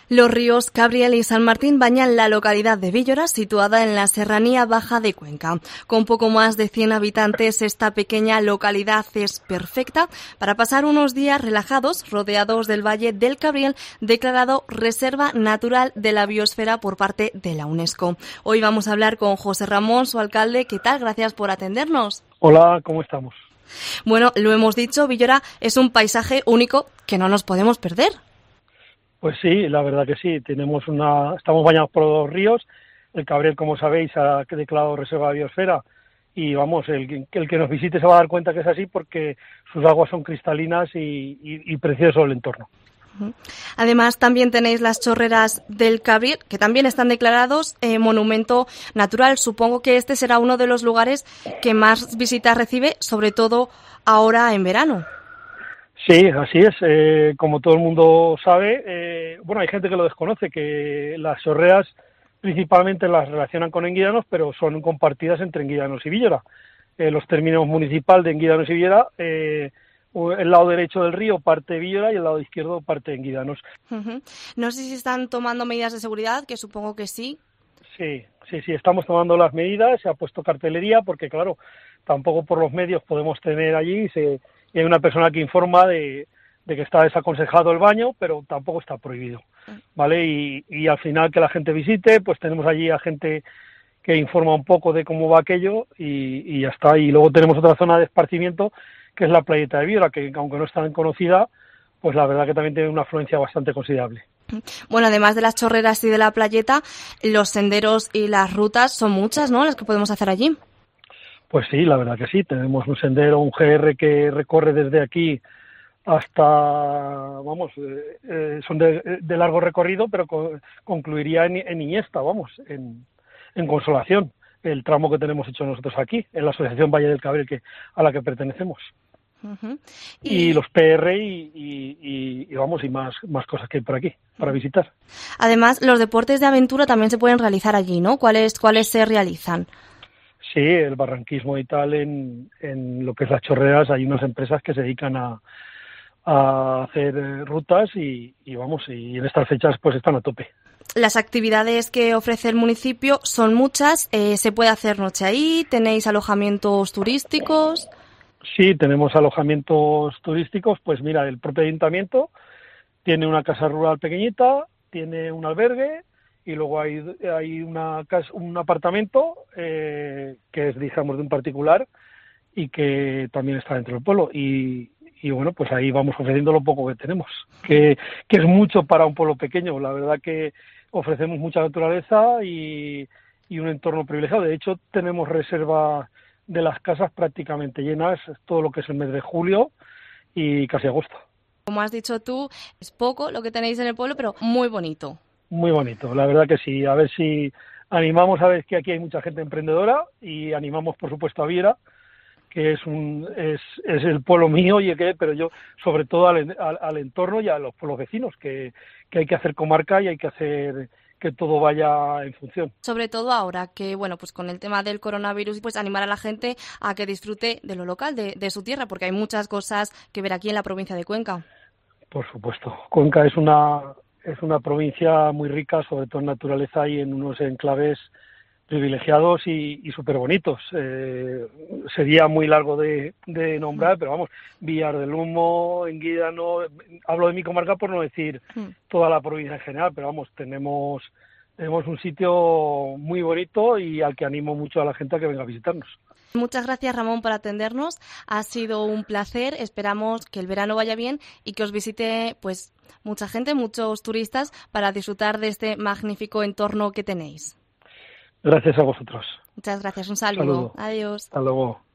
Los ríos Cabriel y San Martín bañan la localidad de Víllora, situada en la serranía baja de Cuenca. Con poco más de 100 habitantes, esta pequeña localidad es perfecta para pasar unos días relajados, rodeados del Valle del Cabriel, declarado Reserva Natural de la Biosfera por parte de la UNESCO. Hoy vamos a hablar con José Ramón, su alcalde. ¿Qué tal? Gracias por atendernos. Hola, ¿cómo estamos? Bueno, lo hemos dicho, Víllora es un paisaje único que no nos podemos perder. Pues sí, la verdad que sí. Estamos bañados por 2 ríos. El Cabriel, como sabéis, ha declarado Reserva de Biosfera. Y vamos, el que nos visite se va a dar cuenta que es así porque sus aguas son cristalinas y precioso el entorno. Además, también tenéis las chorreras del Cabriel, que también están declarados monumento natural. Supongo que este será uno de los lugares que más visitas recibe, sobre todo ahora en verano. Sí, así es. Como todo el mundo sabe, hay gente que lo desconoce, que las chorreras principalmente las relacionan con Enguídanos, pero son compartidas entre Enguídanos y Víllora. Los términos municipal de Enguídanos y Víllora, el lado derecho del río parte de Víllora y el lado izquierdo parte de Enguídanos. Uh-huh. No sé si están tomando medidas de seguridad, que supongo que sí. Sí, estamos tomando las medidas, se ha puesto cartelería porque, claro, tampoco por los medios podemos tener allí, y hay una persona que informa de que está desaconsejado el baño, pero tampoco está prohibido, ¿vale? Y al final que la gente visite, pues tenemos allí a gente que informa un poco de cómo va aquello y ya está. Y luego tenemos otra zona de esparcimiento, que es la playeta de Víllora, que aunque no es tan conocida, pues la verdad que también tiene una afluencia bastante considerable. Bueno, además de las chorreras y de la playeta, los senderos y las rutas son muchas, ¿no?, las que podemos hacer allí. Pues sí, la verdad que sí. Tenemos un sendero, un GR que recorre desde aquí hasta, son de largo recorrido, pero concluiría en Iniesta, en Consolación, el tramo que tenemos hecho nosotros aquí, en la Asociación Valle del Cabriel a la que pertenecemos. Uh-huh. Y los PR y más cosas que hay por aquí para visitar. Además, los deportes de aventura también se pueden realizar allí, ¿no? ¿Cuáles se realizan? Sí, el barranquismo y tal, en lo que es las chorreras, hay unas empresas que se dedican a hacer rutas y en estas fechas pues están a tope. Las actividades que ofrece el municipio son muchas. ¿Se puede hacer noche ahí? ¿Tenéis alojamientos turísticos? Sí, tenemos alojamientos turísticos. Pues mira, el propio ayuntamiento tiene una casa rural pequeñita, tiene un albergue y luego hay un apartamento que es, digamos, de un particular y que también está dentro del pueblo. Y bueno, pues ahí vamos ofreciendo lo poco que tenemos, que es mucho para un pueblo pequeño. La verdad que ofrecemos mucha naturaleza y un entorno privilegiado. De hecho, tenemos reserva de las casas prácticamente llenas todo lo que es el mes de julio y casi agosto. Como has dicho tú, es poco lo que tenéis en el pueblo, pero muy bonito. Muy bonito, la verdad que sí. A ver si animamos, a ver que aquí hay mucha gente emprendedora y animamos, por supuesto, a Víllora, que es el pueblo mío, pero yo sobre todo al entorno y a los pueblos vecinos, que hay que hacer comarca y hay que hacer que todo vaya en función. Sobre todo ahora que, pues con el tema del coronavirus, pues animar a la gente a que disfrute de lo local, de su tierra, porque hay muchas cosas que ver aquí en la provincia de Cuenca. Por supuesto. Cuenca es una provincia muy rica, sobre todo en naturaleza y en unos enclaves privilegiados y súper bonitos. Sería muy largo de nombrar, pero Villar del Humo, Enguídano, hablo de mi comarca por no decir toda la provincia en general, pero tenemos un sitio muy bonito y al que animo mucho a la gente a que venga a visitarnos. Muchas gracias, Ramón, por atendernos. Ha sido un placer. Esperamos que el verano vaya bien y que os visite pues mucha gente, muchos turistas, para disfrutar de este magnífico entorno que tenéis. Gracias a vosotros. Muchas gracias. Un saludo. Adiós. Hasta luego.